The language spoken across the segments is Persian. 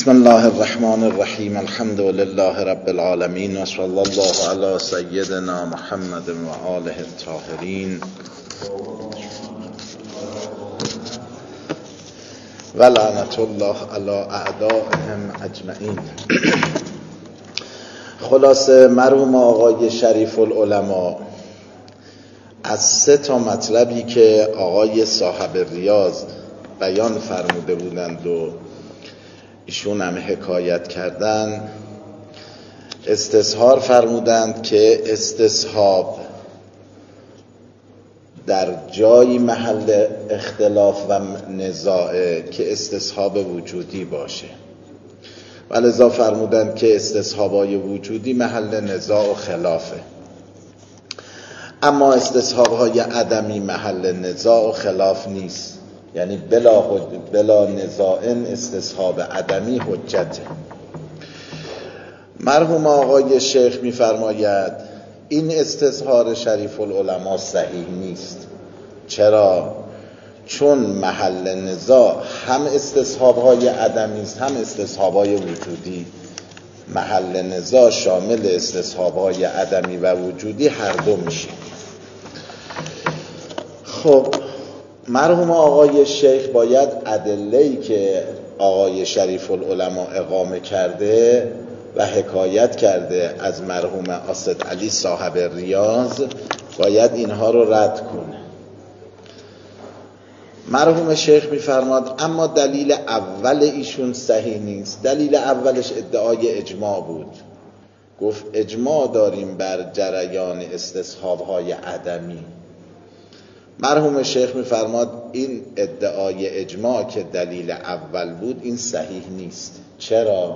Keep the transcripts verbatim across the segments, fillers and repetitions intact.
بسم الله الرحمن الرحیم. الحمد لله رب العالمین و صلی الله علی سیدنا محمد و آله الطاهرین و لعنت الله علی اعدائهم اجمعین. خلاصه مرحوم آقای شریف العلماء از سه تا مطلبی که آقای صاحب ریاض بیان فرموده بودند و ایشون هم حکایت کردن، استصحاب فرمودند که استصحاب در جایی محل اختلاف و نزاعه که استصحاب وجودی باشه، و لذا فرمودند که استصحابای وجودی محل نزاع و خلافه، اما استصحابهای عدمی محل نزاع و خلاف نیست. یعنی بلا, بلا نزاعن استصحاب عدمی حجته. مرحوم آقای شیخ می‌فرماید این استصحاب شریف العلماء صحیح نیست. چرا؟ چون محل نزاع هم استصحابهای عدمی است هم استصحابهای وجودی. محل نزاع شامل استصحابهای عدمی و وجودی هر دو میشه. خب مرحوم آقای شیخ باید ادله‌ای که آقای شریف العلماء اقامه کرده و حکایت کرده از مرحوم اسدعلی صاحب ریاض باید اینها رو رد کنه. مرحوم شیخ می‌فرماد اما دلیل اول ایشون صحیح نیست. دلیل اولش ادعای اجماع بود. گفت اجماع داریم بر جریان استصحاب‌های عدمی. مرحوم شیخ می‌فرماد این ادعای اجماع که دلیل اول بود این صحیح نیست. چرا؟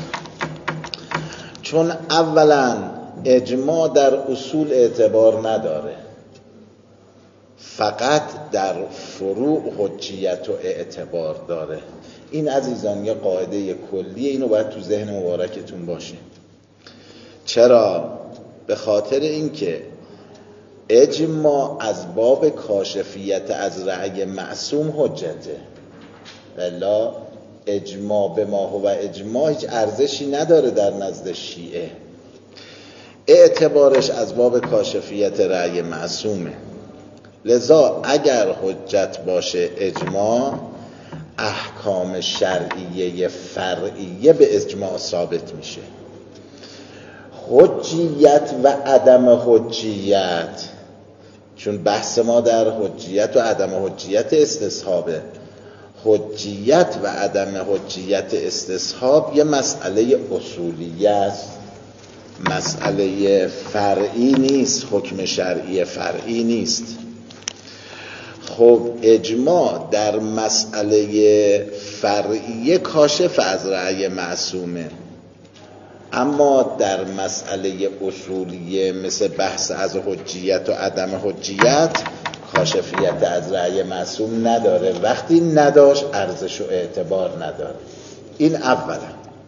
چون اولا اجماع در اصول اعتبار نداره، فقط در فروع حجیت و اعتبار داره. این عزیزان یه قاعده کلیه، اینو باید تو ذهن مبارکتون باشه. چرا؟ به خاطر اینکه اجماع از باب کاشفیت از رأی معصوم حجته، ولی اجماع به ما هو اجماع هیچ ارزشی نداره در نزد شیعه. اعتبارش از باب کاشفیت رأی معصومه. لذا اگر حجت باشه اجماع، احکام شرعیه فرعیه به اجماع ثابت میشه. حجیت و عدم حجیت، چون بحث ما در حجیت و عدم حجیت استصحابه، حجیت و عدم حجیت استصحاب یه مسئله اصولیه است، مسئله فرعی نیست، حکم شرعی فرعی نیست. خب اجماع در مسئله فرعیه کاشف از رأی معصومه، اما در مسئله اصولیه مثل بحث از حجیت و عدم حجیت کاشفیت از رأی معصوم نداره. وقتی نداشت ارزش و اعتبار نداره. این اولا.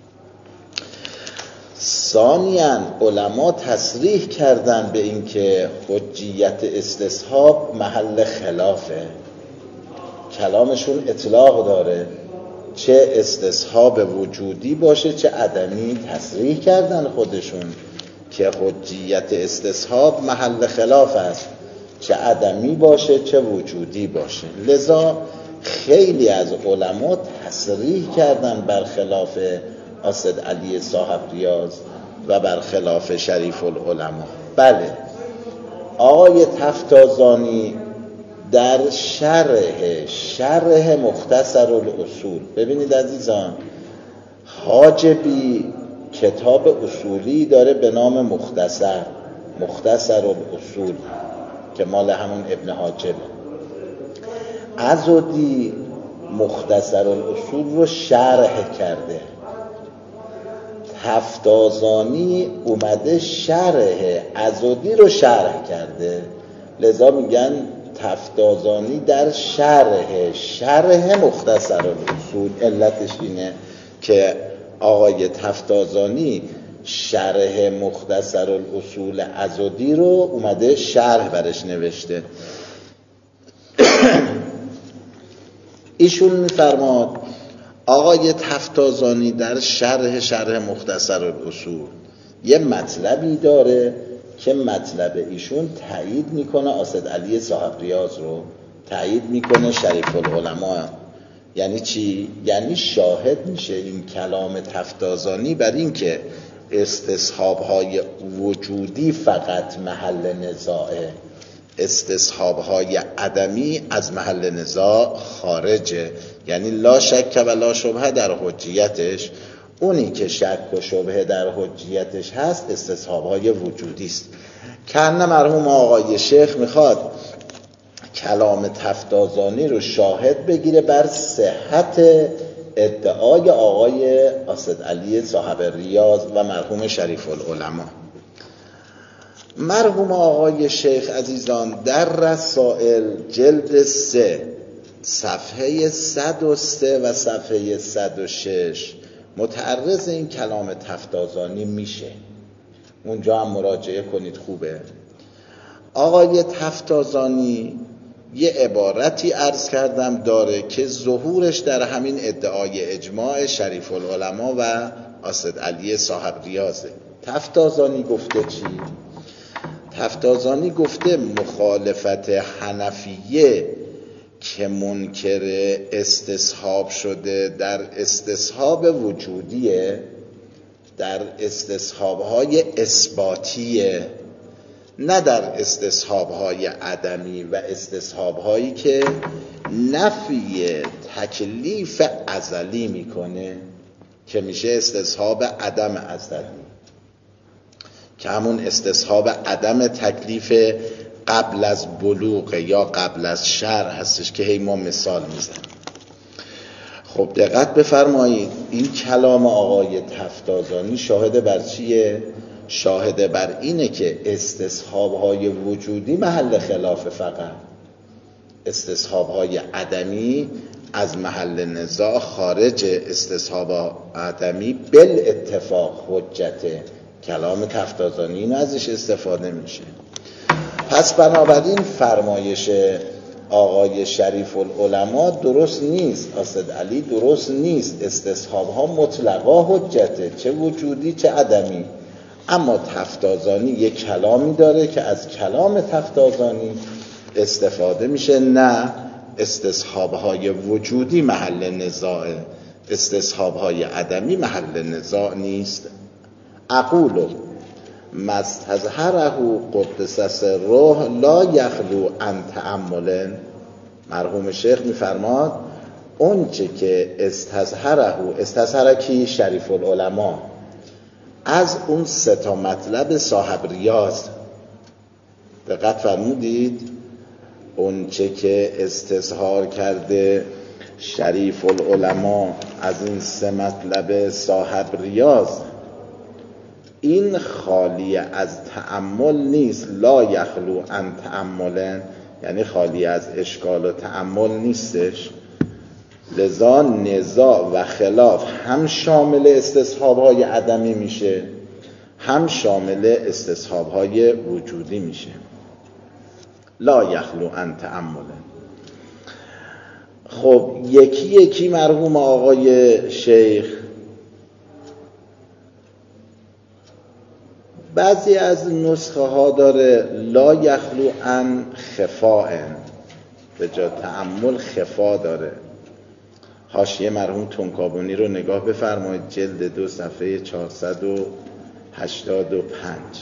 ثانیاً علما تصریح کردن به این که حجیت استصحاب محل خلافه. کلامشون اطلاق داره، چه استصحاب وجودی باشه چه عدمی. تصریح کردن خودشون که حجیت استصحاب محل خلاف است، چه عدمی باشه چه وجودی باشه. لذا خیلی از علما تصریح کردن برخلاف اسدعلی صاحب ریاض و برخلاف شریف العلماء. بله، آقای تفتازانی در شرح شرح مختصر الاصول، ببینید عزیزان، حاجبی کتاب اصولی داره به نام مختصر مختصر الاصول که مال همون ابن حاجبه. عضدی مختصر الاصول رو شرح کرده، تفتازانی اومده شرح عضدی رو شرح کرده. لذا میگن تفتازانی در شرح شرح مختصر الاصول. علتش اینه که آقای تفتازانی شرح مختصر الاصول عضدی رو اومده شرح برش نوشته. ایشون میفرماد آقای تفتازانی در شرح شرح مختصر الاصول یه مطلبی داره که مطلب ایشون تایید میکنه اسدعلی صاحب ریاض رو، تایید میکنه شریف العلماء. یعنی چی؟ یعنی شاهد میشه این کلام تفتازانی بر این که استصحاب‌های وجودی فقط محل نزاعه، استصحاب‌های عدمی از محل نزاع خارجه. یعنی لا شک و لا شبهه در حجیتش. اونی که شک و شبهه در حجیتش هست استصحاب‌های وجودی است. کنه مرحوم آقای شیخ میخواد کلام تفتازانی رو شاهد بگیره بر صحت ادعای آقای اسدعلی صاحب ریاض و مرحوم شریف العلماء. مرحوم آقای شیخ عزیزان در رسائل جلد سه صفحه صد و سه و صفحه صد و شش متعرض این کلام تفتازانی میشه، اونجا هم مراجعه کنید خوبه. آقای تفتازانی یه عبارتی عرض کردم داره که ظهورش در همین ادعای اجماع شریف العلماء و اسدعلی صاحب ریاضه. تفتازانی گفته چی؟ تفتازانی گفته مخالفت حنفیه که منکر استصحاب شده در استصحاب وجودیه، در استصحابهای اثباتیه، نه در استصحابهای عدمی و استصحابهایی که نفی تکلیف ازلی میکنه که میشه استصحاب عدم ازلی، که همون استصحاب عدم تکلیف قبل از بلوغ یا قبل از شرع هستش که هی ما مثال میزنیم. خب دقت بفرمایید، این کلام آقای تفتازانی شاهد بر چیه؟ شاهد بر اینه که استصحاب‌های وجودی محل خلاف، فقط استصحاب‌های عدمی از محل نزاع خارج. استصحاب عدمی بالاتفاق حجته. کلام تفتازانی این ازش استفاده میشه. پس بنابراین فرمایش آقای شریف العلماء درست نیست، اسدعلی درست نیست. استصحاب‌ها مطلقا حجته، چه وجودی چه عدمی. اما تفتازانی یک کلامی داره که از کلام تفتازانی استفاده میشه، نه استصحاب‌های وجودی محل نزاعه، استصحاب‌های عدمی محل نزاع نیست. اقول مستظهره قدس سره لا یخلو عن تأمل. مرحوم شیخ میفرماد اون چه که استظهره، استظهره کی؟ شریف العلماء، از اون سه تا مطلب صاحب ریاض. دقت فرمودید؟ اون چه که استظهار کرده شریف العلماء از این سه مطلب صاحب ریاض، این خالی از تأمل نیست. لا یخلو عن تأمل، یعنی خالی از اشکال و تأمل نیستش. لذا نزاع و خلاف هم شامل استصحاب‌های عدمی میشه، هم شامل استصحاب‌های وجودی میشه. لا یخلو عن تأمل. خب یکی یکی مرحوم آقای شیخ بعضی از نسخه ها داره لا یخلو عن خفاء، به جا تأمل خفا داره. حاشیه مرحوم تنکابونی رو نگاه بفرمایید، جلد دو صفحه چهارصد و هشتاد و پنج.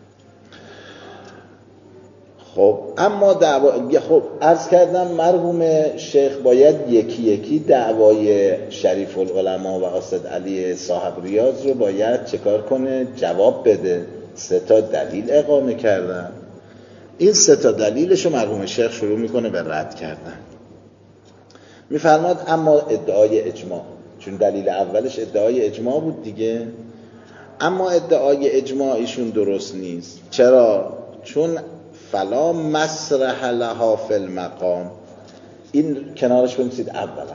خب اما دعوا، خب عرض کردم مرحوم شیخ باید یکی یکی دعوای شریف العلماء و اسدعلی صاحب ریاض رو باید چکار کنه؟ جواب بده. سه تا دلیل اقامه کردن، این سه تا دلیلشو مرحوم شیخ شروع میکنه به رد کردن. میفرماد اما ادعای اجماع، چون دلیل اولش ادعای اجماع بود دیگه، اما ادعای اجماع ایشون درست نیست. چرا؟ چون فلا مسرح لها فی المقام. این کنارش بنویسید اولا.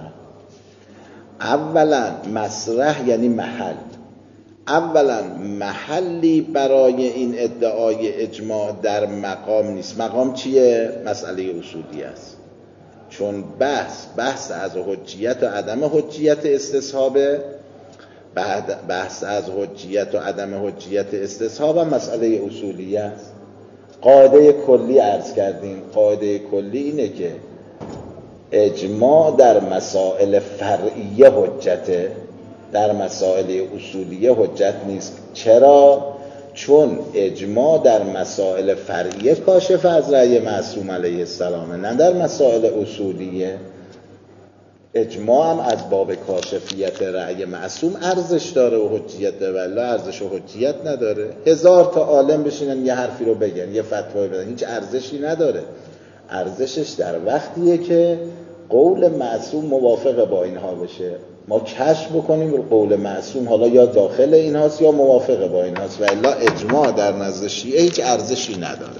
اولا مسرح یعنی محل، اولا محلی برای این ادعای اجماع در مقام نیست. مقام چیه؟ مسئله اصولی است. چون بحث بحث از حجیت و عدم حجیت استصحابه، بعد بحث از حجیت و عدم حجیت استصحاب هم مسئله اصولی است. قاعده کلی عرض کردیم، قاعده کلی اینه که اجماع در مسائل فرعیه حجته، در مسائل اصولیه حجت نیست. چرا؟ چون اجماع در مسائل فرعیه کاشف از رأی معصوم علیه السلام، نه در مسائل اصولیه. اجماع هم از باب کاشفیت رأی معصوم ارزش داره و حجیت داره، ولی ارزش و حجیت نداره. هزار تا عالم بشینن یه حرفی رو بگن، یه فتوی بدن، هیچ ارزشی نداره. ارزشش در وقتیه که قول معصوم موافق با اینها بشه، ما کشف بکنیم قول معصوم حالا یا داخل اینهاست یا موافق با اینهاست، و الا اجماع در نزد شیعه هیچ ارزشی نداره.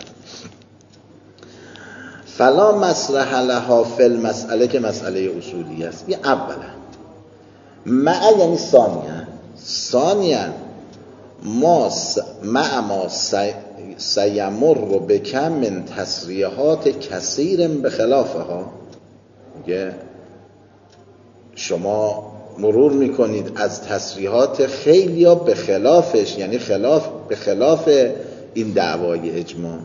فلا مصرح لها فی المسئله، که مسئله اصولی است. این اولا. مع یعنی ثانیا، ثانیا ما س... مع ما س... سیمر رو بکم من تصریحات کثیر بخلافها. میگه شما مرور میکنید از تصریحات خیلی ها به خلافش، یعنی خلاف به خلاف این دعوای اجماع.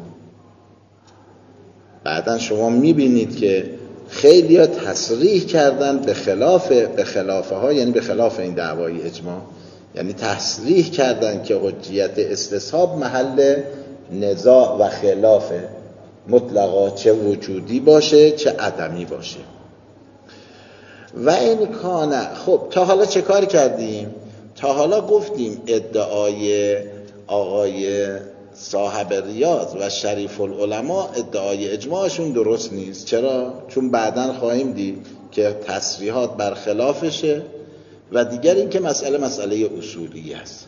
بعدن شما میبینید که خیلی ها تصریح کردن به خلاف به خلافه ها، یعنی به خلاف این دعوای اجماع، یعنی تصریح کردن که حجیت استصحاب محل نزاع و خلافه مطلقا، چه وجودی باشه چه عدمی باشه. و این کانه. خب تا حالا چه کار کردیم؟ تا حالا گفتیم ادعای آقای صاحب ریاض و شریف العلماء، ادعای اجماعشون درست نیست. چرا؟ چون بعداً خواهیم دید که تصریحات برخلافشه، و دیگر این که مسئله مسئله اصولی است.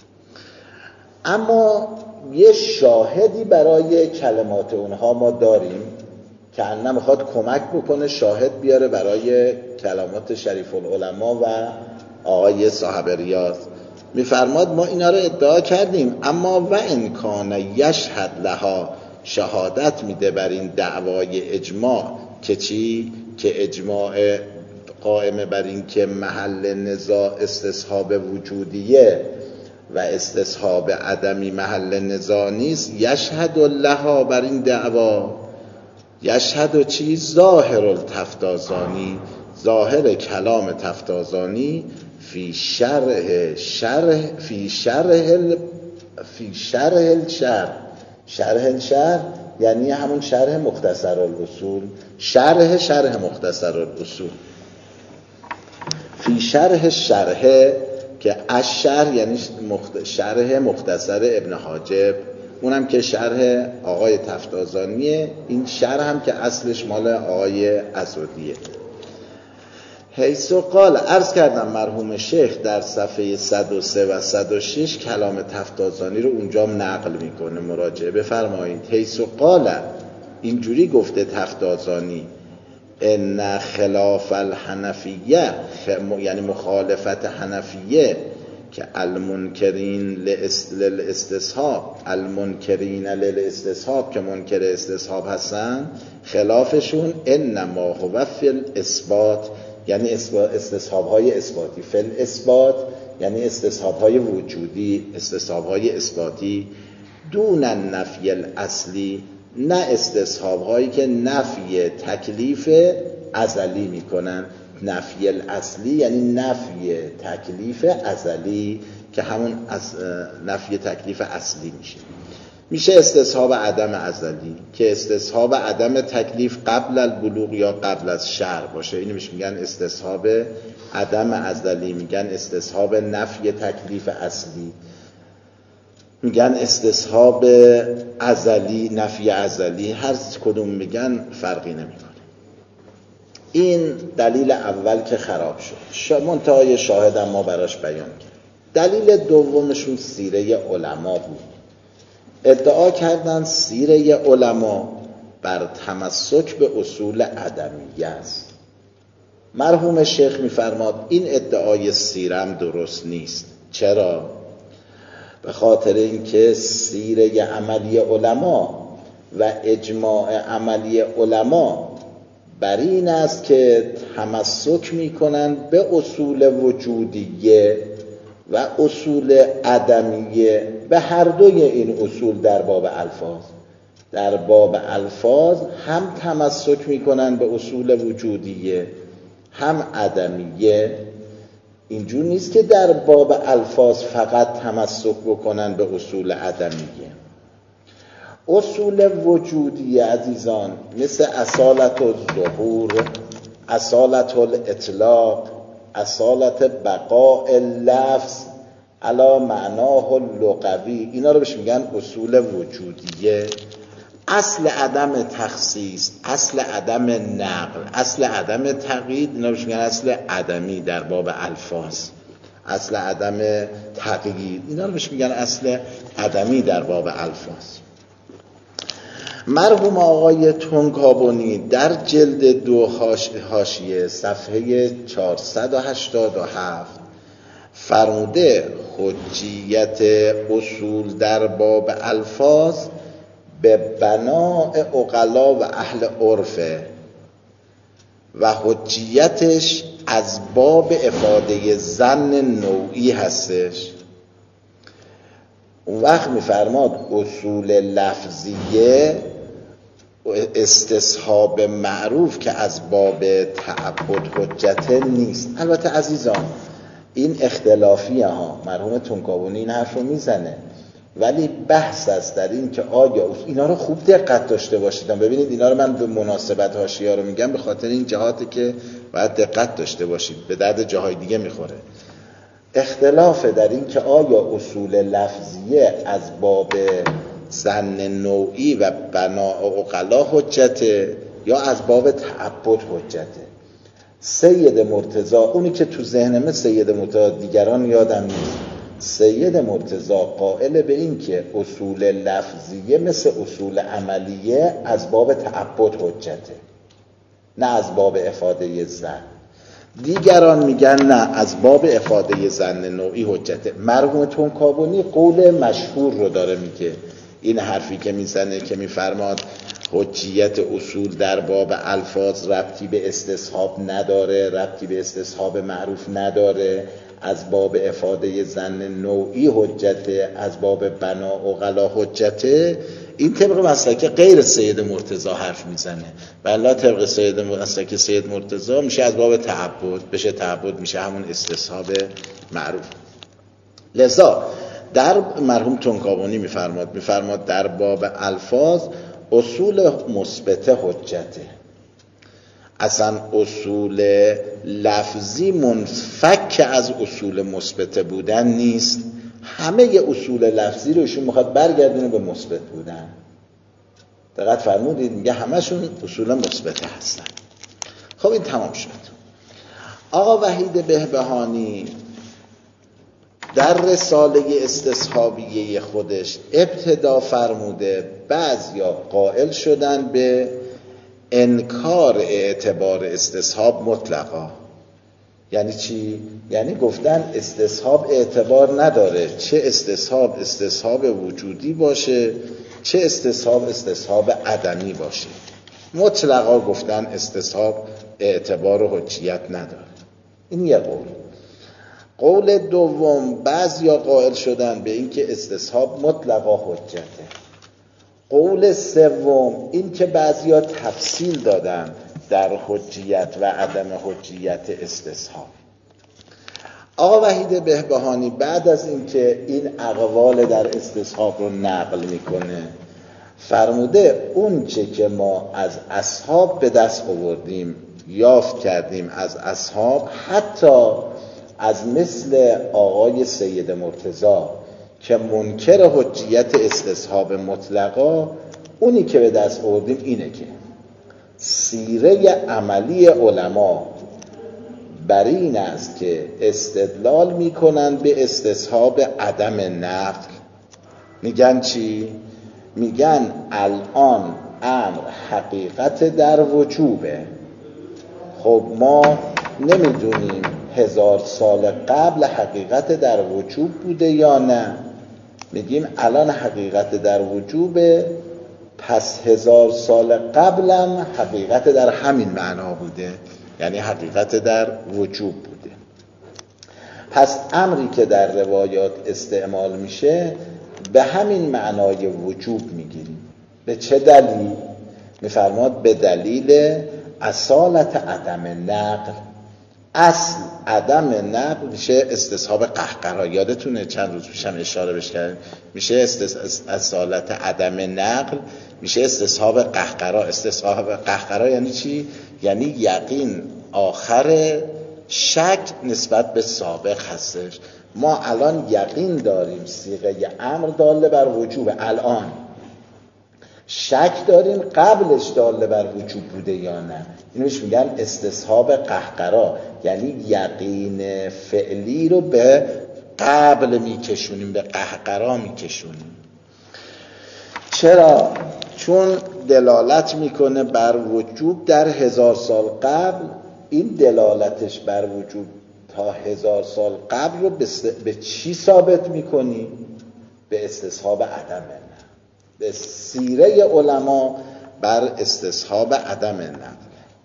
اما یه شاهدی برای کلمات اونها ما داریم که انه میخواد کمک بکنه، شاهد بیاره برای کلمات شریف العلماء و آقای صاحب ریاض. میفرماد ما اینا رو ادعا کردیم، اما و امکان یشهد لها، شهادت میده بر این دعوای اجماع که چی؟ که اجماع قائم بر این که محل نزاع استصحاب وجودیه و استصحاب عدمی محل نزاع نیست. یشهد لها، بر این دعوا یشهد و چی؟ ظاهر التفتازانی، ظاهر کلام تفتازانی فی شرح شرح فی شرح فی شرح الشرح. شرح الشرح یعنی همون شرح مختصر الاصول، شرح شرح مختصر الاصول. فی شرح شرح که الشرح یعنی شرح مختصر ابن حاجب، اونم که شرح آقای تفتازانیه. این شرح هم که اصلش مال آقای اسدیه. حیث قال، عرض کردم مرحوم شیخ در صفحه صد و سه و صد و شش کلام تفتازانی رو اونجا نقل میکنه، مراجعه بفرمایید. حیث قال، اینجوری گفته تفتازانی، ان خلاف الحنفیه، یعنی مخالفت حنفیه، که المنکرین للاستصحاب، المنکرین للاستصحاب، که منکر استصحاب هستن، خلافشون انما هو فی الاثبات، یعنی استصحاب های اثباتی، فی الاثبات یعنی استصحاب های وجودی، استصحاب های اثباتی، دون النفی الاصلی، نه استصحاب هایی که نفی تکلیف ازلی میکنن. نفی الاصلی یعنی نفی تکلیف ازلی، که همون از نفی تکلیف اصلی میشه. میشه استصحاب عدم ازلی، که استصحاب عدم تکلیف قبل البلوغ یا قبل از شرع باشه، اینو میگن استصحاب عدم ازلی. میگن استصحاب نفی تکلیف اصلی، میگن استصحاب ازلی، نفی ازلی، هر کدوم میگن فرقی نمیکنه. این دلیل اول که خراب شد، منتهای شاهد ما براش بیان کرد. دلیل دومشون سیره علما بود. ادعا کردن سیره علما بر تمسک به اصول عدمیه است. مرحوم شیخ میفرماد این ادعای سیرم درست نیست. چرا؟ به خاطر اینکه سیره عملی علما و اجماع عملی علما بر این است که تمسک میکنند به اصول وجودیه و اصول عدمیه، به هر دوی این اصول در باب الفاظ. در باب الفاظ هم تمسک میکنن به اصول وجودیه هم عدمیه. اینجور نیست که در باب الفاظ فقط تمسک بکنن به اصول عدمیه. اصول وجودیه عزیزان مثل اصالت الظهور، اصالت الاطلاق، اصالت بقاء اللفظ علی معناه اللغوی، اینا رو بهش میگن اصول وجودیه. اصل عدم تخصیص، اصل عدم نقل، اصل عدم تقیید، اینا رو بهش میگن اصل عدمی در باب الفاظ. اصل عدم تقیید، اینا رو بهش میگن اصل عدمی در باب الفاظ. مرحوم آقای تونکابونی در جلد دو حاشیه صفحه چهارصد و هشتاد و هفت فرموده حجیت اصول در باب الفاظ به بناء عقلا و اهل عرفه و حجیتش از باب افاده ظن نوعی هستش. اون وقت میفرماد اصول لفظیه استصحاب معروف که از باب تعبد حجت نیست. البته عزیزان این اختلافیه ها، مرحوم تونکابونی این حرف رو میزنه، ولی بحث است در این که آیا اینا رو خوب دقت داشته باشید. ببینید اینا رو من به مناسبت حاشیه رو میگم به خاطر این جهاتی که باید دقت داشته باشید، به درد جاهای دیگه میخوره. اختلاف در این که آیا اصول لفظیه از باب ظن نوعی و بناء عقلا حجته یا از باب تعبد حجته. سید مرتضی، اونی که تو ذهنمه سید مرتضی، دیگران یادم نیست، سید مرتضی قائل به این که اصول لفظیه مثل اصول عملیه از باب تعبد حجته، نه از باب افاده ظن. دیگران میگن نه از باب افاده ظن نوعی حجته. مرحوم تونکابونی قول مشهور رو داره میگه، این حرفی که میزنه که میفرماد حجیت اصول در باب الفاظ ربطی به استصحاب نداره، ربطی به استصحاب معروف نداره، از باب افاده ظن نوعی حجته، از باب بنا و غلا حجته. این طبق مسلک غیر سید مرتضی حرف میزنه، بلا طبق سید مسلک سید مرتضی میشه از باب تعبد، بشه تعبد میشه همون استصحاب معروف. لذا در مرحوم تونکابونی میفرماد میفرماد در باب الفاظ اصول مثبت حجته. اصلا اصول لفظی منفک از اصول مثبت بودن نیست. همه اصول لفظی رو ایشون میخواد برگردونه به مثبت بودن. دقت فرمودید میگه همشون اصول مثبت هستن. خب این تمام شد. آقا وحید بهبهانی در رساله استصحابیه خودش ابتدا فرموده بعضیا قائل شدن به انکار اعتبار استصحاب مطلقا. یعنی چی؟ یعنی گفتن استصحاب اعتبار نداره، چه استصحاب استصحاب وجودی باشه چه استصحاب استصحاب عدمی باشه. مطلقا گفتن استصحاب اعتبار و حجیت نداره. این یه قول. قول دوم بعضیا قائل شدن به اینکه استصحاب مطلقا حجته. قول سوم این که بعضیا تفصیل دادن در حجیت و عدم حجیت استصحاب. آقا وحید بهبهانی بعد از اینکه این اقوال در استصحاب رو نقل میکنه فرموده اون چه که ما از اصحاب به دست آوردیم یافت کردیم از اصحاب، حتی از مثل آقای سید مرتضی که منکر حجیت استصحاب مطلقا، اونی که به دست آوردیم اینه که سیره عملی علما بر این است که استدلال میکنن به استصحاب عدم نقل. میگن چی؟ میگن الان امر حقیقت در وجوبه. خب ما نمیدونیم هزار سال قبل حقیقت در وجوب بوده یا نه. میگیم الان حقیقت در وجوبه، پس هزار سال قبلم حقیقت در همین معنا بوده، یعنی حقیقت در وجوب بوده. پس امری که در روایات استعمال میشه به همین معنای وجوب میگیریم. به چه دلیل؟ میفرماد به دلیل اصالت عدم نقل. اصل عدم نقل میشه استصحاب قهقرا. یادتونه چند روز پیشم اشاره بهش کردیم، میشه استس... اصالت عدم نقل میشه استصحاب قهقرا. استصحاب قهقرا یعنی چی؟ یعنی یقین آخر شک نسبت به سابق هستش. ما الان یقین داریم صیغه امر داله بر وجوب، الان شک داریم قبلش داله بر وجوب بوده یا نه. اینوش میگن استصحاب قهقرا، یعنی یقین فعلی رو به قبل میکشونیم، به قهقرا میکشونیم. چرا؟ چون دلالت میکنه بر وجوب در هزار سال قبل. این دلالتش بر وجوب تا هزار سال قبل رو به چی ثابت میکنی؟ به استصحاب عدم نقل. به سیره علما بر استصحاب عدم نقل.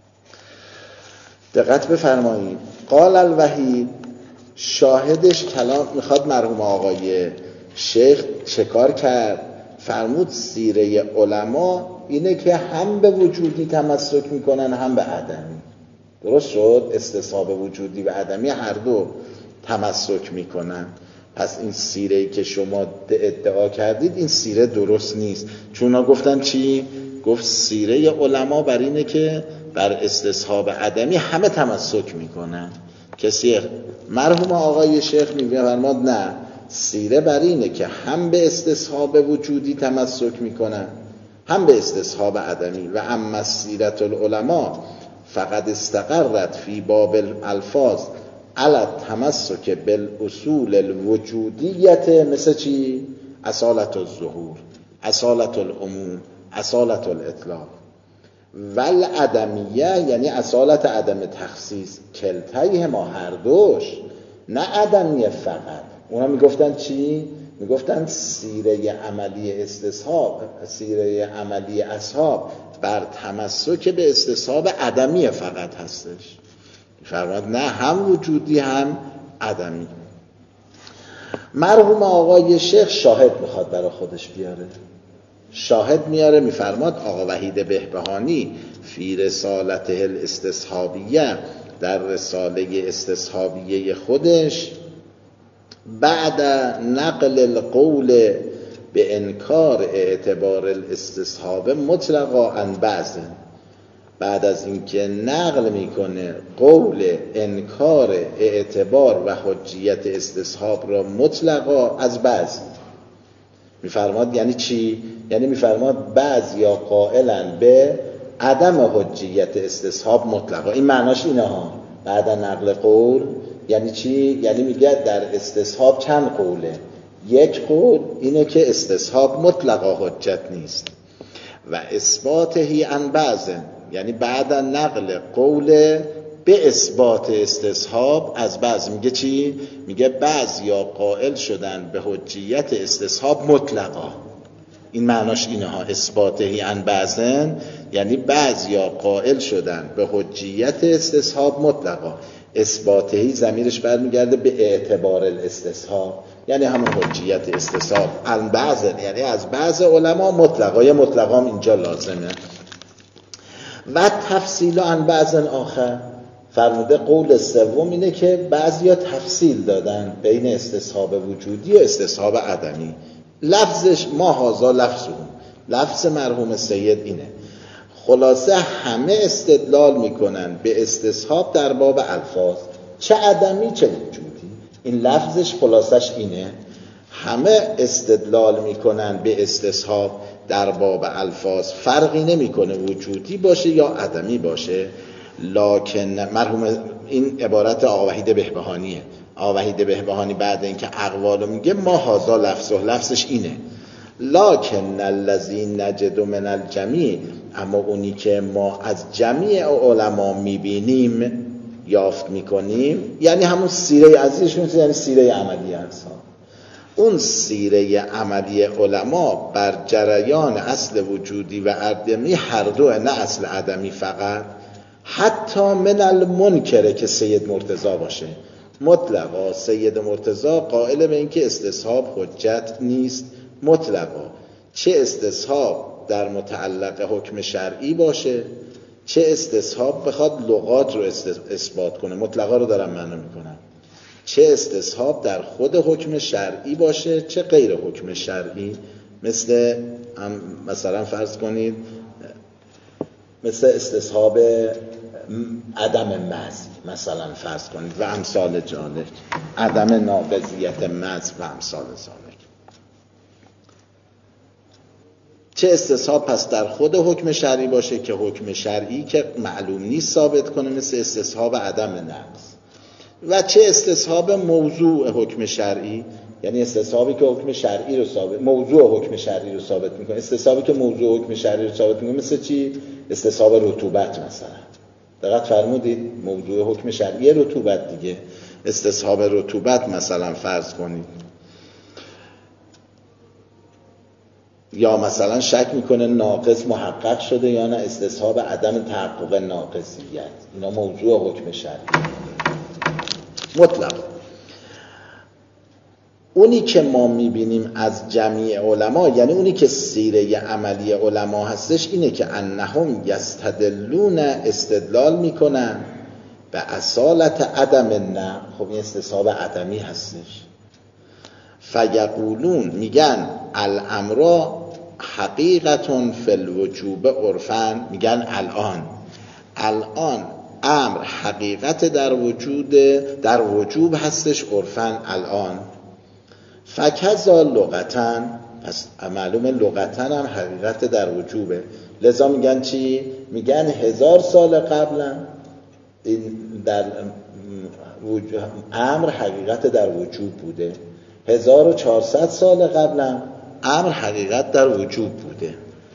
دقت بفرمایید. قال الوحید، شاهدش کلام میخواد مرحوم آقای شیخ چکار کرد؟ فرمود سیره علما اینه که هم به وجودی تمسک میکنن هم به عدمی. درست شد؟ استصحاب وجودی و عدمی هر دو تمسک میکنن. پس این سیره‌ای که شما ادعا کردید این سیره درست نیست. چون ها گفتن چی؟ گفت سیره علما بر اینه که بر استصحاب عدمی همه تمسک میکنن. کسی مرحوم آقای شیخ میفرماد نه، سیره بر اینه که هم به استصحاب وجودی تمسک میکنن هم به استصحاب عدمی. و اما سیرت العلماء فقط استقرت فی باب الالفاظ علی تمسک بالاصول الوجودیت. مثل چی؟ اصالت الظهور، اصالت العموم، اصالت الاطلاق. والعدمیه یعنی اصالت عدم تخصیص. کلتایه ما هر دوش، نه عدمیه فقط. اونا میگفتن چی؟ میگفتن سیره عملی استصحاب، سیره عملی اصحاب بر تمسک به استصحاب عدمی فقط هستش. فرمود نه، هم وجودی هم عدمی. مرحوم آقای شیخ شاهد میخواد برای خودش بیاره. شاهد میاره، میفرماد آقا وحید بهبهانی فی رسالته الاستصحابیه، در رساله استصحابیه خودش، بعد نقل القول به انکار اعتبار الاستصحاب مطلقا عن بعض، بعد از اینکه نقل میکنه قول انکار اعتبار و حجیت استصحاب را مطلقا از بعضی، میفرماد یعنی چی؟ یعنی میفرماد بعضی یا قائلن به عدم حجیت استصحاب مطلقا. این معناش اینه ها. بعد نقل قول یعنی چی؟ یعنی میگه در استصحاب چند قوله. یک قول اینه که استصحاب مطلقا حجت نیست و اثباتهی عن بعض، یعنی بعد نقل قول به اثبات استصحاب از بعض. میگه چی؟ میگه بعضیا قائل شدن به حجیت استصحاب مطلقا. این معناش اینه ها، اثباتهی عن بعضن، یعنی بعضیا قائل شدن به حجیت استصحاب مطلقا. اثباتهی ضمیرش برمیگرده به اعتبار الاستصحاب، یعنی همون حجیت استصحاب عن بعضن، یعنی از بعض علما مطلقا. یا مطلقا اینجا لازمه. و تفصیل عن بعضن آخر، فرموده قول سوم اینه که بعضیا تفصیل دادن بین استصحاب وجودی و استصحاب عدمی. لفظش ما هازا لفظون، لفظ مرحوم سید اینه. خلاصه همه استدلال میکنن به استصحاب در باب الفاظ، چه عدمی چه وجودی. این لفظش خلاصش اینه، همه استدلال میکنن به استصحاب در باب الفاظ، فرقی نمیکنه وجودی باشه یا عدمی باشه. لکن مرحوم، این عبارت آقا وحید بهبهانیه. آقا وحید بهبهانی بعد اینکه اقوالو میگه ما هازا لفظه، لفظش اینه لکن الذی نجد من الجمیع، اما اونی که ما از جمیع علما میبینیم یافت میکنیم، یعنی همون سیره عزیزشون، یعنی سیره عملی انسان. اون سیره عملی علما بر جریان اصل وجودی و عدمی هر دو، نه اصل عدمی فقط، حتی من المنکره که سید مرتضی باشه. مطلقا سید مرتضی قائل به این که استصحاب حجت نیست مطلقا، چه استصحاب در متعلق حکم شرعی باشه، چه استصحاب بخواد لغات رو اثبات کنه، مطلقا رو دارم معنی میکنم، چه استصحاب در خود حکم شرعی باشه چه غیر حکم شرعی، مثل مثلا فرض کنید مثل استصحاب عدم مزی مثلا فرض کنید و امثال ذالک، عدم ناقضیت مز و امثال ذالک. چه استصحاب پس در خود حکم شرعی باشه که حکم شرعی که معلوم نیست ثابت کنه، مثل استصحاب عدم نقض، و چه استصحاب موضوع حکم شرعی، یعنی استصحابی که حکم شرعی رو ثابت، موضوع حکم شرعی رو ثابت میکنه. استصحابی که موضوع حکم شرعی رو ثابت میکنه مثل چی؟ استصحاب رطوبت مثلا. دقت فرمودید؟ موضوع حکم شرعی رطوبت دیگه. استصحاب رطوبت مثلا فرض کنید، یا مثلا شک میکنه ناقض محقق شده یا نه، استصحاب عدم تحقق ناقضیت، اینا موضوع حکم شرعی مطلق. اونی که ما میبینیم از جمیع علما، یعنی اونی که سیره عملی علما هستش، اینه که انهم یستدلون، استدلال میکنن به اصالت عدم نقض. خب این استصحاب عدمی هستش. فیقولون، میگن الامر حقیقتون فی الوجوب عرفن، میگن الان الان امر حقیقت در وجود در وجوب هستش عرفن الان. فکذا لغتن، پس معلومه لغتن هم حقیقت در وجوبه. لذا میگن چی؟ میگن هزار سال قبلا این در وجود امر حقیقت در وجوب بوده، هزار و چهارصد سال قبلا امر حقیقت در وجوب بوده.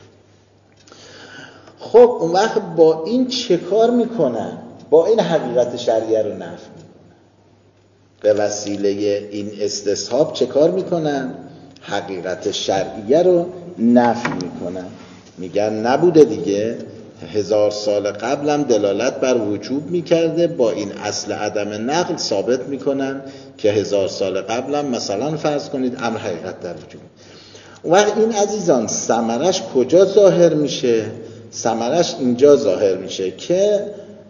خب اون وقت با این چه کار میکنن؟ با این حقیقت شرعیه رو نفی میکنن. به وسیله این استصحاب چه کار میکنن؟ حقیقت شرعیه رو نفی میکنن. میگن نبوده دیگه، هزار سال قبلم دلالت بر وجوب میکرده، با این اصل عدم نقل ثابت میکنن که هزار سال قبلم مثلا فرض کنید امر حقیقت در وجوب. و این عزیزان ثمرش کجا ظاهر میشه؟ ثمرش اینجا ظاهر میشه که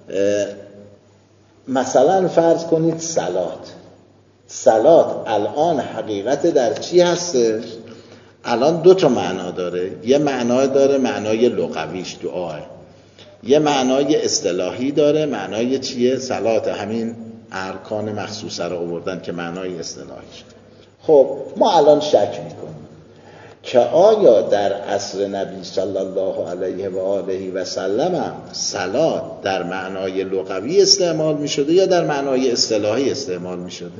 مثلا فرض کنید صلات صلات الان حقیقت در چی هستش؟ الان دو تا معنا داره. یه معنا داره معنای لغویش دعاه، یه معنای اصطلاحی داره. معنای چیه؟ صلات همین ارکان مخصوصه رو آوردن که معنای اصطلاحیش. خب ما الان شک میکنیم که آیا در عصر نبی صلی الله علیه و آله و سلم هم صلات در معنای لغوی استعمال می شده یا در معنای اصطلاحی استعمال می شده؟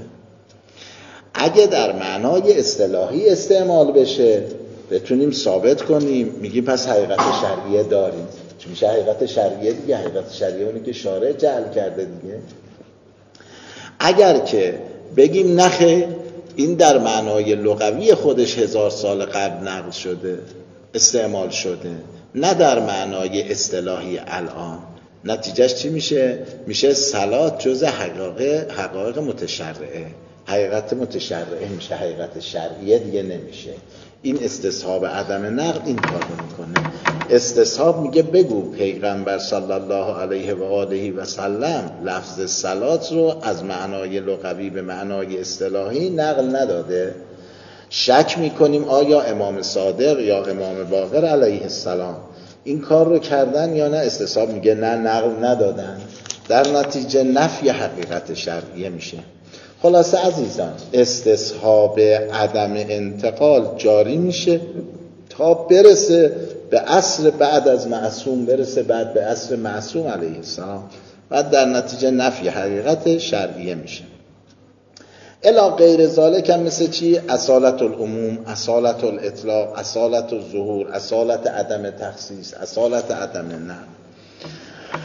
اگه در معنای اصطلاحی استعمال بشه بتونیم ثابت کنیم، میگیم پس حقیقت شرعیه داریم. چون میشه حقیقت شرعیه دیگه، حقیقت شرعیه اونی که شارع جعل کرده دیگه. اگر که بگیم نخه این در معنای لغوی خودش هزار سال قبل نقل شده استعمال شده، نه در معنای اصطلاحی الان، نتیجهش چی میشه؟ میشه صلات جز حقایق حقایق متشرعه، حقیقت متشرعه میشه، حقیقت شرعیه دیگه نمیشه. این استصحاب عدم نقل این کارو میکنه. استصحاب میگه بگو پیغمبر صلی الله علیه و آله و سلم لفظ صلات رو از معنای لغوی به معنای اصطلاحی نقل نداده. شک میکنیم آیا امام صادق یا امام باقر علیه السلام این کار رو کردن یا نه. استصحاب میگه نه، نقل ندادن. در نتیجه نفی حقیقت شرعیه میشه. خلاصه عزیزان استصحاب عدم انتقال جاری میشه تا برسه به عصر بعد از معصوم، برسه بعد به عصر معصوم علیه السلام، بعد در نتیجه نفی حقیقت شرعیه میشه. الا غیر ذالک هم مثل چی؟ اصالت العموم، اصالت الاطلاق، اصالت الظهور، اصالت عدم تخصیص، اصالت عدم نقل.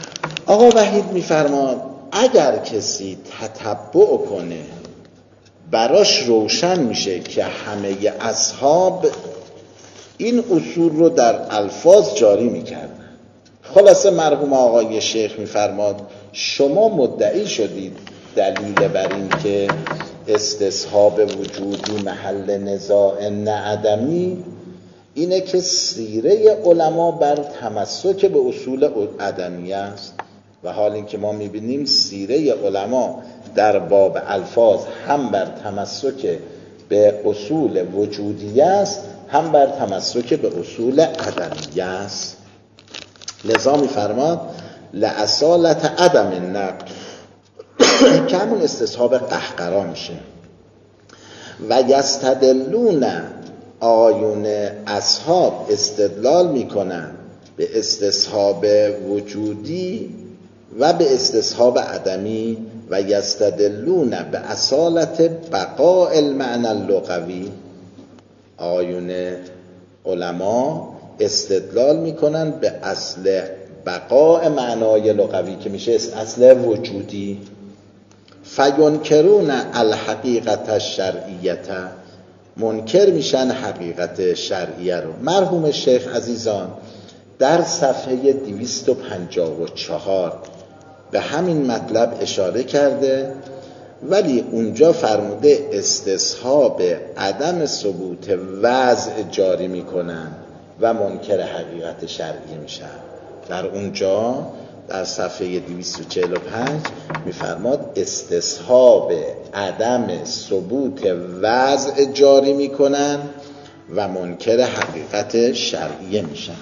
آقا وحید میفرماد اگر کسی تتبع کنه براش روشن میشه که همه اصحاب این اصول رو در الفاظ جاری میکردن. خلاصه مرحوم آقای شیخ میفرماد شما مدعی شدید دلیل بر این که استصحاب وجودی محل نزاع نه عدمی اینه که سیره علما بر تمسک به اصول عدمی است، و حال این که ما میبینیم سیره علما در باب الفاظ هم بر تمسک به اصول وجودی است هم بر تمسک به اصول عدمی است. لذا میفرماد لأصالت عدم النقد که همون استصحاب قهقرا میشه. و یستدلون آیون اصحاب استدلال میکنن به استصحاب وجودی و به استصحاب عدمی. و یستدلون به اصالت بقاء المعنى اللغوی، آیون علما استدلال میکنن به اصل بقاء معنای لغوی که میشه اصل وجودی. فینکرون الحقیقت الشرعیه، منکر میشن حقیقت شرعیه رو. مرحوم شیخ عزیزان در صفحه دویست و پنجاه و چهار به همین مطلب اشاره کرده، ولی اونجا فرموده استصحاب عدم ثبوت وضع جاری میکنن و منکر حقیقت شرعی میشن. در اونجا در صفحه دویست و چهل و پنج میفرماد استصحاب عدم ثبوت وضع جاری میکنن و منکر حقیقت شرعی میشن.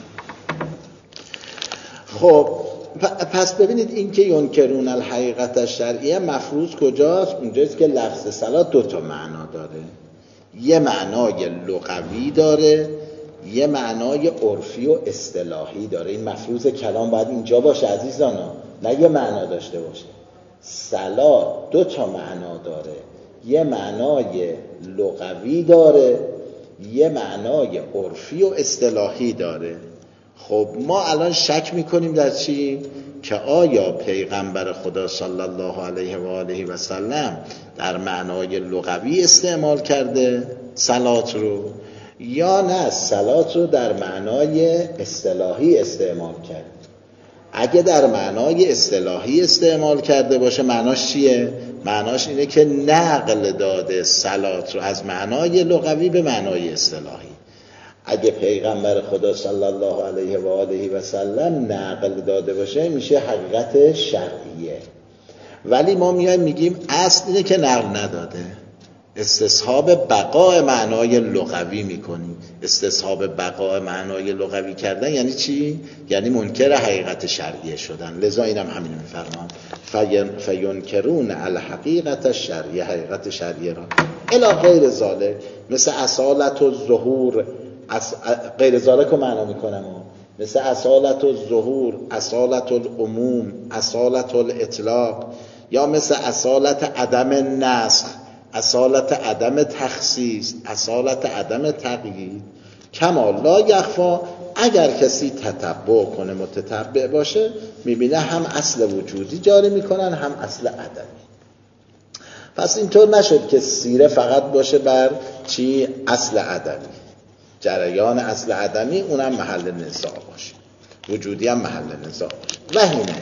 خب پس ببینید این که ینکرون الحقیقت الشرعیه مفروض کجاست؟ اونجاست که لفظ صلات دو تا معنا داره، یه معنای لغوی داره، یه معنای عرفی و اصطلاحی داره. این مفروض کلام باید اینجا باشه عزیزان، نه یه معنا داشته باشه. صلات دو تا معنا داره، یه معنای لغوی داره، یه معنای عرفی و اصطلاحی داره. خب ما الان شک میکنیم در چی؟ که آیا پیغمبر خدا صلی الله علیه و آله و سلم در معنای لغوی استعمال کرده صلات رو، یا نه صلات رو در معنای اصطلاحی استعمال کرده. اگه در معنای اصطلاحی استعمال کرده باشه معناش چیه؟ معناش اینه که نقل داده صلات رو از معنای لغوی به معنای اصطلاحی. اگه پیغمبر خدا صلی الله علیه و آله و سلم نقل داده باشه میشه حقیقت شرعیه. ولی ما میایم میگیم اصل اینه که نقل نداده، استصحاب بقاء معنای لغوی میکنیم. استصحاب بقاء معنای لغوی کردن یعنی چی؟ یعنی منکر حقیقت شرعیه شدن. لذا اینم همین میفرمان فینکرون الحقیقت الشرعیه، حقیقت شرعیه را الی غیر ذالک، مثل اصالت و ظهور. اص... غیر ذالک رو معنا میکنم مثل اصالت و ظهور، اصالت العموم، اصالت الاطلاق، یا مثل اصالت عدم نسخ، اصالت عدم تخصیص، اصالت عدم تقیید. کما لا یخفا، اگر کسی تتبع کنه متتبع باشه میبینه هم اصل وجودی جاری میکنن هم اصل عدمی. پس اینطور نشد که سیره فقط باشه بر چی؟ اصل عدمی، جریان اصل عدمی اونم محل نزاع باشه، وجودی هم محل نزاع باشه. و هینه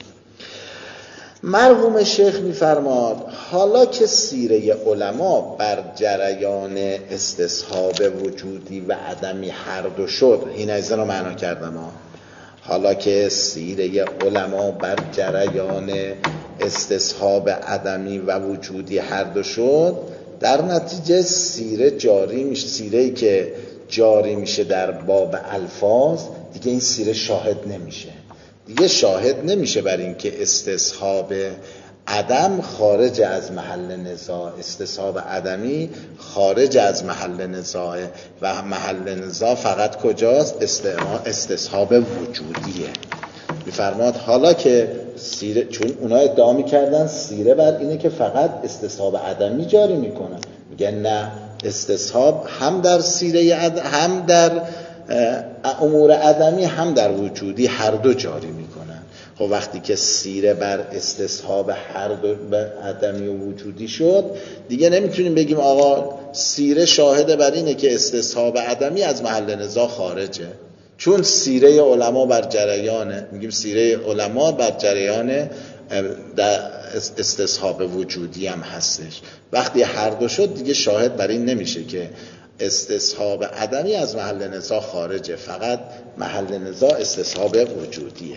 مرحوم شیخ میفرماد حالا که سیره علما بر جریان استصحاب وجودی و عدمی هر دو شد، این ایزن رو معنا کردم ها. حالا که سیره علما بر جریان استصحاب عدمی و وجودی هر دو شد، در نتیجه سیره جاری میشه. سیره‌ای که جاری میشه در باب الفاظ دیگه این سیره شاهد نمیشه، دیگه شاهد نمیشه بر این که استصحاب عدم خارج از محل نزاع، استصحاب عدمی خارج از محل نزاع و محل نزاع فقط کجاست؟ استصحاب وجودیه. میفرماد حالا که سیره، چون اونا ادعا میکردن سیره بر اینه که فقط استصحاب عدمی جاری میکنن، میگن نه، استصحاب هم در سیره عد... هم در امور عدمی هم در وجودی هر دو جاری میکنن. خب وقتی که سیره بر استصحاب هر دو عدمی و وجودی شد، دیگه نمیتونیم بگیم آقا سیره شاهد بر اینه که استصحاب عدمی از محل نزاع خارجه، چون سیره علما بر جریانه، میگیم سیره علما بر جریان در استصحاب وجودی هم هستش. وقتی هر دو شد دیگه شاهد بر این نمیشه که استصحاب عدمی از محل نزاع خارجه، فقط محل نزاع استصحاب وجودیه.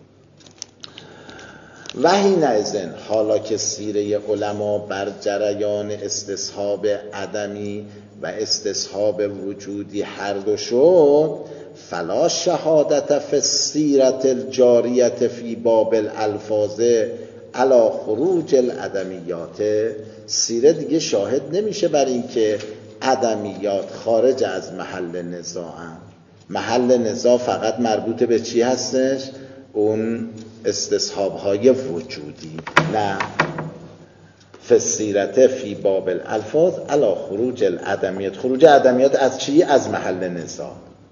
و حینئذ حالا که سیره علما بر جریان استصحاب عدمی و استصحاب وجودی هر دو شد، فلا شهادت فی السیرة الجاریة فی باب الالفاظ علی خروج العدمیات، سیره دیگه شاهد نمیشه بر این که عدمیات خارج از محل نزاعن. محل نزاع فقط مربوط به چی هستش؟ اون استصحاب‌های وجودی. نه، فی السیرة فی باب الالفاظ علی خروج العدمیات. خروج عدمیات از چی؟ از محل نزاع.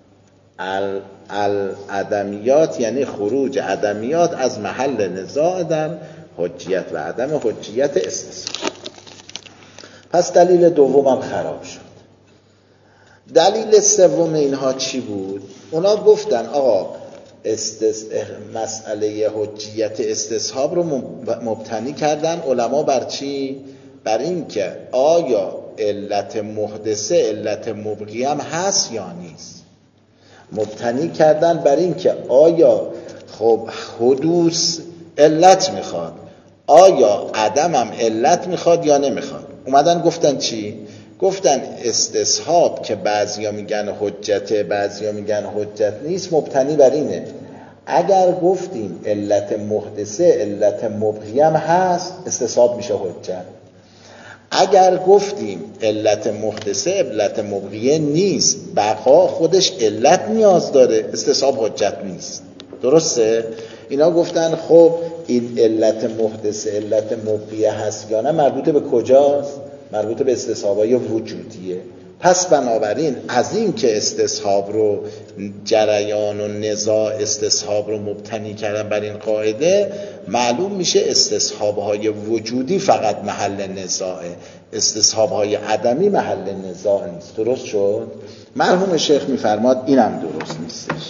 العدمیات یعنی خروج عدمیات از محل نزاع در حجیت و عدم حجیت استصحاب. پس دلیل دومم خراب شد. دلیل سوم اینها چی بود؟ اونا گفتن آقا استس... مسئله حجیت استصحاب رو مبتنی کردن علما بر چی؟ بر این که آیا علت محدثه علت مبغی هم هست یا نیست. مبتنی کردن بر این که آیا خب حدوث علت میخواد، آیا عدم هم علت میخواد یا نمیخواد. اومدن گفتن چی؟ گفتن استصحاب که بعضیا میگن حجته بعضیا میگن حجت نیست، مبتنی بر اینه اگر گفتیم علت محدثه علت مبغی هم هست استصحاب میشه حجت، اگر گفتیم علت محدثه علت مبغیه نیست بقا خودش علت نیاز داره استصحاب حجت نیست. درسته؟ اینا گفتن خب این علت محدثه علت مبغیه هست یا نه مربوط به کجاست؟ مربوط به استصحابای وجودیه. پس بنابراین از این که استصحاب رو جریان و نزاع استصحاب رو مبتنی کردن بر این قاعده، معلوم میشه استصحابهای وجودی فقط محل نزاعه، استصحابهای عدمی محل نزاع نیست. درست شد؟ مرحوم شیخ میفرماد اینم درست نیستش،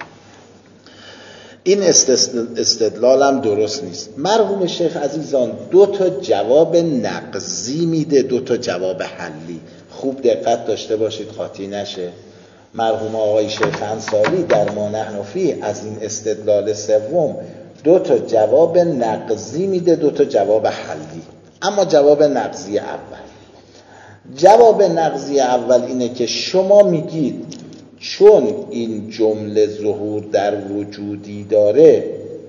این استدلالم درست نیست. مرحوم شیخ عزیزان دو تا جواب نقضی میده، دو تا جواب حلی. خوب دقت داشته باشید قاطی نشه. مرحوم آقای شیخ انصاری در ما نحن فیه از این استدلال سوم دو تا جواب نقضی میده، دو تا جواب حلی. اما جواب نقضی اول، جواب نقضی اول اینه که شما میگید چون این جمله ظهور در وجودی داره،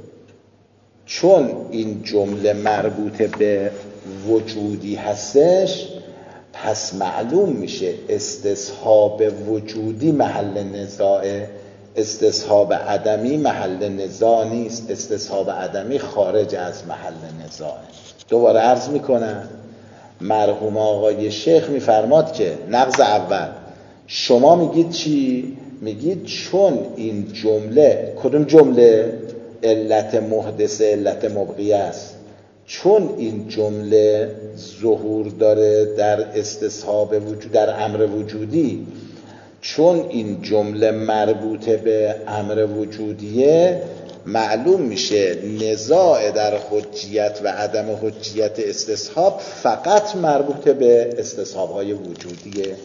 چون این جمله مربوط به وجودی هستش، پس معلوم میشه استصحاب وجودی محل نزاعه، استصحاب عدمی محل نزاع نیست، استصحاب عدمی خارج از محل نزاعه. دوباره عرض میکنم مرحوم آقای شیخ میفرماد که نقض اول شما میگید چی؟ میگید چون این جمله، کدوم جمله؟ علت محدثه علت مبغیه است، چون این جمله ظهور داره در استصحاب وجود در امر وجودی، چون این جمله مربوط به امر وجودیه، معلوم میشه نزاع در حجیت و عدم حجیت استصحاب فقط مربوط به استصحاب‌های وجودیه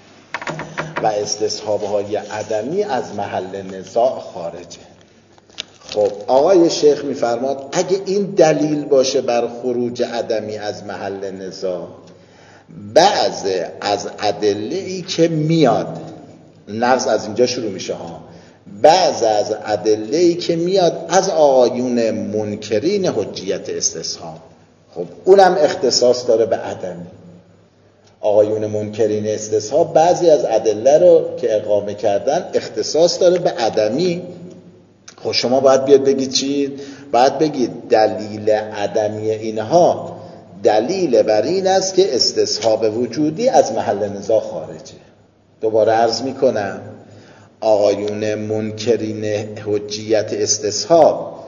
و استصحاب‌های عدمی از محل نزاع خارجه. خب آقای شیخ میفرماد اگه این دلیل باشه بر خروج عدمی از محل نزاع، بعض از ادله‌ای که میاد، نقض از اینجا شروع میشه ها، بعض از ادله‌ای که میاد از آقایون منکرین حجیت استصحاب، خب اونم اختصاص داره به عدمی. آقایون منکرین استصحاب بعضی از ادله رو که اقامه کردن اختصاص داره به عدمی. خب شما باید بیاد بگید چی؟ باید بگید دلیل عدمی اینها دلیل بر این است که استصحاب وجودی از محل نزاع خارجه. دوباره عرض میکنم آقایون منکرین حجیت استصحاب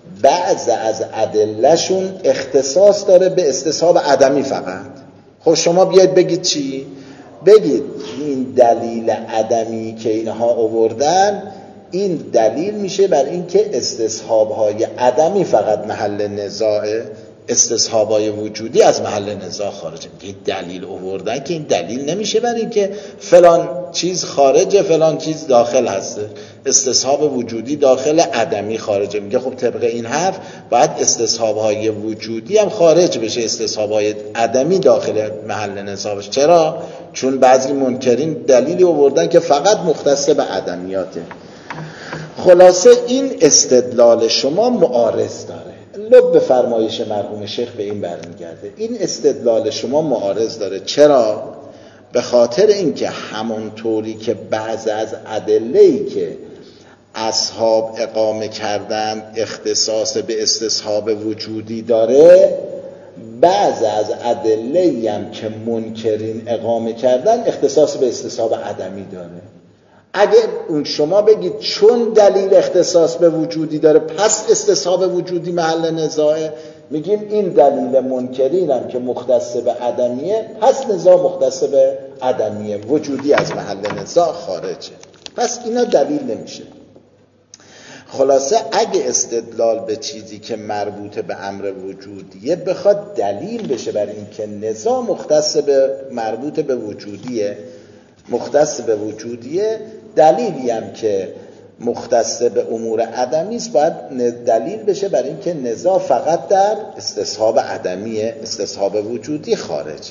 بعض از ادلهشون اختصاص داره به استصحاب عدمی فقط. خب شما بیاید بگید چی؟ بگید این دلیل عدمی که اینها آوردن این دلیل میشه بر اینکه استصحاب‌های عدمی فقط محل نزاعه، استصحاب‌های وجودی از محل نزاع خارجه. میگه دلیل آوردن که این دلیل نمیشه بر اینکه فلان چیز خارجه فلان چیز داخل هسته، استصحاب وجودی داخل عدمی خارجه. میگه خب طبق این حرف باید استصحاب‌های وجودی هم خارج بشه، استصحاب‌های عدمی داخل محل نزاع بشه. چرا؟ چون بعضی منکرین دلیلی آوردن که فقط مختص به عدمیاته. خلاصه این استدلال شما معارض داره. لب به فرمایش مرحوم شیخ به این برمیگرده. این استدلال شما معارض داره. چرا؟ به خاطر اینکه همونطوری که بعض از ادله‌ای که اصحاب اقامه کردند اختصاص به استصحاب وجودی داره، بعض از ادله‌ای هم که منکرین اقامه کردن اختصاص به استصحاب عدمی داره. اگه اون شما بگید چون دلیل اختصاص به وجودی داره پس استصحاب وجودی محل نزاعه، میگیم این دلیل منکرین هم که مختص به عدمیه پس نزاع مختص به عدمیه، وجودی از محل نزاع خارجه. پس اینا دلیل نمیشه. خلاصه اگه استدلال به چیزی که مربوط به امر وجودیه بخواد دلیل بشه بر این که نزاع مختص به مربوط به وجودیه، مختص به وجودیه، دلیلی هم که مختص به امور عدمی است باید دلیل بشه بر این که نزاع فقط در استصحاب عدمیه، استصحاب وجودی خارجه.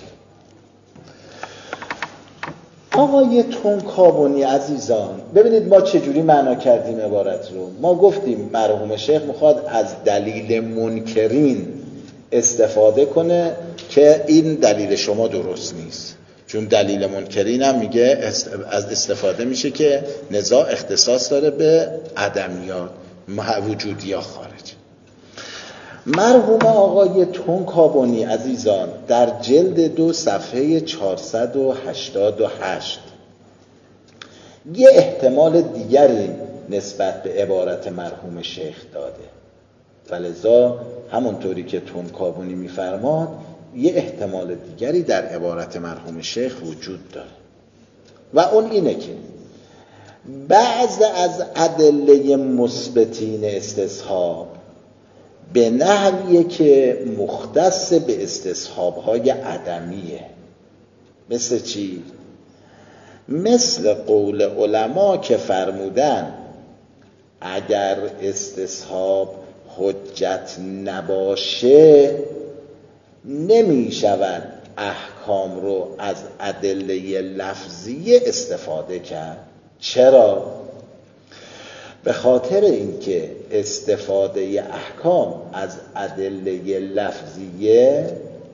آقای تونکابونی عزیزان، ببینید ما چجوری معنا کردیم عبارت رو. ما گفتیم مرحوم شیخ میخواد از دلیل منکرین استفاده کنه که این دلیل شما درست نیست، چون دلیل منکرین هم میگه از استفاده میشه که نزاع اختصاص داره به عدمیات، وجودی یا خارج. مرحوم آقای تونکابونی عزیزان در جلد دو صفحه چهارصد و هشتاد و هشت یه احتمال دیگری نسبت به عبارت مرحوم شیخ داده، ولذا همونطوری که تونکابونی میفرماد یه احتمال دیگری در عبارت مرحوم شیخ وجود داره و اون اینه که بعض از ادله مثبتین استصحاب به نحویه که مختص به استصحاب‌های عدمیه. مثل چی؟ مثل قول علما که فرمودن اگر استصحاب حجت نباشه نمی شود احکام رو از ادله لفظیه استفاده کرد. چرا؟ به خاطر اینکه استفاده احکام از ادله لفظیه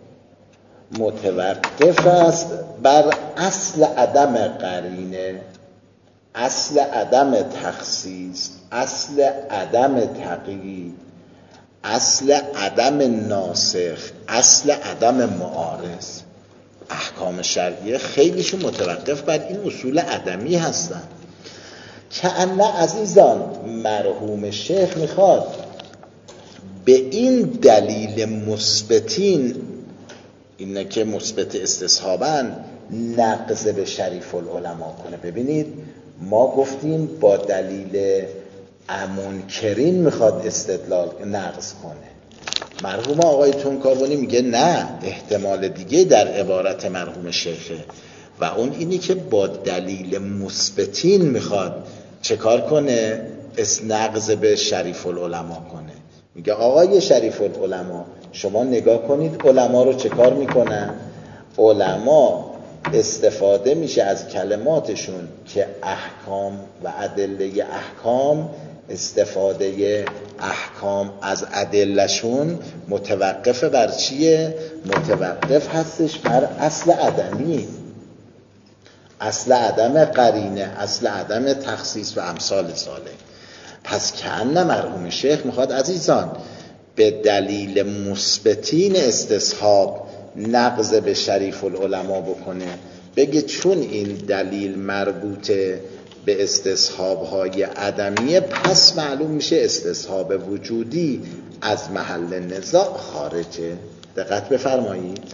متوقف است بر اصل عدم قرینه، اصل عدم تخصیص، اصل عدم تقیید، اصل عدم ناسخ، اصل عدم معارض. احکام شرعیه خیلیشون متوقف بر این اصول عدمی هستن. کأنه عزیزان مرحوم شیخ میخواد به این دلیل مثبتین، اینه که مثبت استصحابن، نقض به شریف العلماء کنه. ببینید ما گفتیم با دلیل منکرین میخواد استدلال نقض کنه. مرحوم آقای تونکابونی میگه نه، احتمال دیگه در عبارت مرحوم شیخه و اون اینی که با دلیل مثبتین میخواد چه کار کنه؟ اس نقض به شریف العلماء کنه. میگه آقای شریف العلماء شما نگاه کنید علما رو چه کار میکنن؟ علما استفاده میشه از کلماتشون که احکام و ادله احکام، استفاده احکام از ادلهشون متوقف بر چیه؟ متوقف هستش بر اصل عدمی، اصل عدم قرینه، اصل عدم تخصیص و امثال ذالک. پس کأن مرحوم شیخ میخواد عزیزان به دلیل مثبتین استصحاب نقض به شریف العلماء بکنه، بگه چون این دلیل مربوط به استصحاب‌های عدمیه، پس معلوم میشه استصحاب وجودی از محل نزاع خارجه. دقت بفرمایید.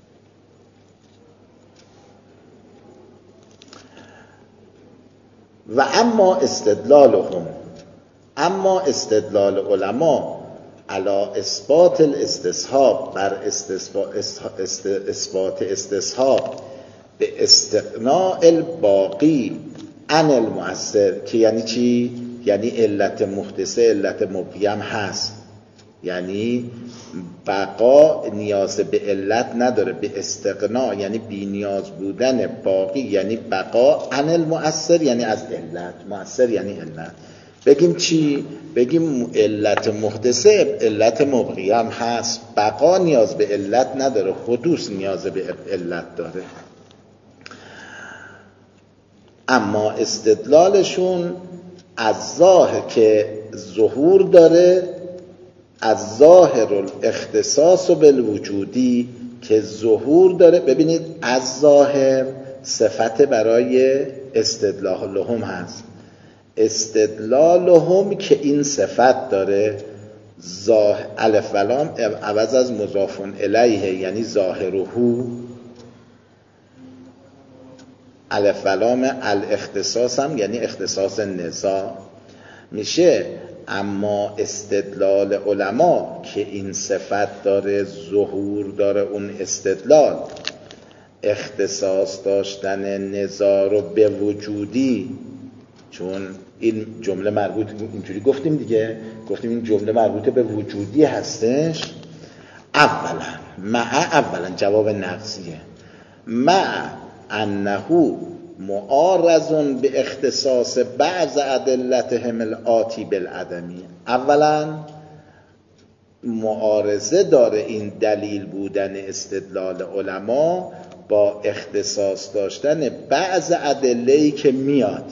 و اما استدلالهم، اما استدلال علما علی اثبات الاستصحاب، بر اثبات استصحاب به استغناء الباقی عن المؤثر، که یعنی چی؟ یعنی علت محدثه علت مبقیم هست، یعنی بقا نیاز به علت نداره، به استغنا یعنی بی نیاز بودن، باقی یعنی بقا، عن المؤثر یعنی از علت، مؤثر یعنی علت. بگیم چی؟ بگیم علت محدثه علت مبقیم هست، بقا نیاز به علت نداره، حدوث نیاز به علت داره. اما استدلالشون از ظاهر که ظهور داره، از ظاهر الاختصاص بالوجودی که ظهور داره. ببینید از ظاهر صفت برای استدلالهم هست، استدلالهم که این صفت داره، ظاهر الف و لام عوض از مضاف الیه یعنی ظاهره، الف و لام الاختصاص هم یعنی اختصاص نزاع میشه. اما استدلال علما که این صفت داره، ظهور داره، اون استدلال اختصاص داشتن نزاع رو به وجودی، چون این جمله مربوط، اینجوری گفتیم دیگه، گفتیم این جمله مربوط به وجودی هستش. اولا مع، اولا جواب نقضیه، مع انه معارض به اختصاص بعض ادلتهم الآتی بالعدمی. اولا معارضه داره این دلیل بودن استدلال علما با اختصاص داشتن بعض ادله‌ای که میاد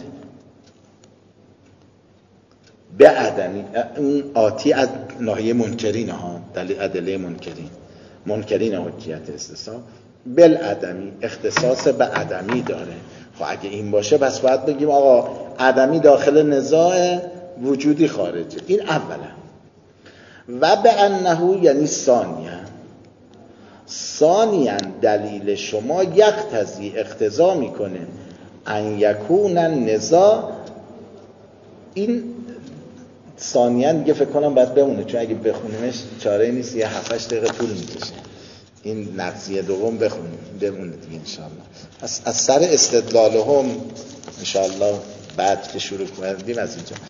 به عدمی، اون آتی از ناحیه منکرین ها، دلیل ادله منکرین، منکرین حجیت استصحاب بالعدمی، اختصاص به عدمی داره. خب اگه این باشه پس باید بگیم آقا عدمی داخل نزاع، وجودی خارجه. این اولا. و به انه یعنی ثانیا، ثانیا دلیل شما یقتضی اقتضا میکنه ان یکون النزاع، این ثانیا دیگه فکر کنم باید بمونه، چون اگه بخونیمش چاره نیست، یه هفت هشت دقیقه طول میکشه. این نقضیه دوم بخونیم بمونه دیگه انشاءالله. از, از سر استدلالهم انشاءالله بعد که شروع کردیم از اینجا